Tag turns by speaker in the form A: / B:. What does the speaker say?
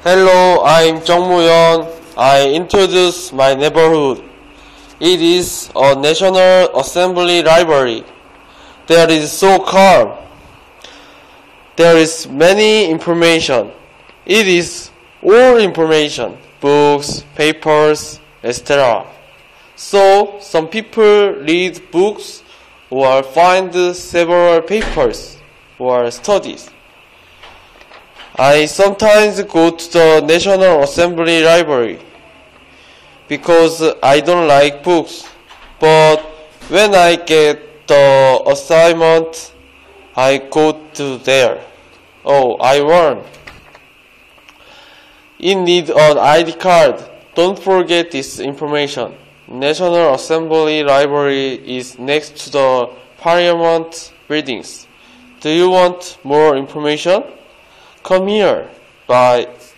A: Hello, I'm Jung Moo-yeon. I introduce my neighborhood. It is a National Assembly library. There is so calm. There is many information. It is all information, books, papers, etc. So some people read books or find several papers or studies. I sometimes go to the National Assembly Library because I don't like books, but when I get the assignment, I go to there. Oh, I won. You need an ID card. Don't forget this information. National Assembly Library is next to the Parliament buildings. Do you want more information? Come here. Bye.